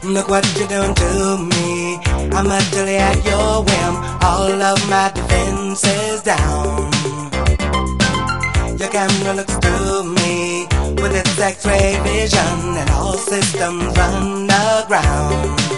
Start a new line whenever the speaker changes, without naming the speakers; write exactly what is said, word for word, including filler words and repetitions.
Look what you're doing to me. I'm utterly at your whim. All of my defenses down. Your camera looks through me with its X-ray vision, and all systems run aground.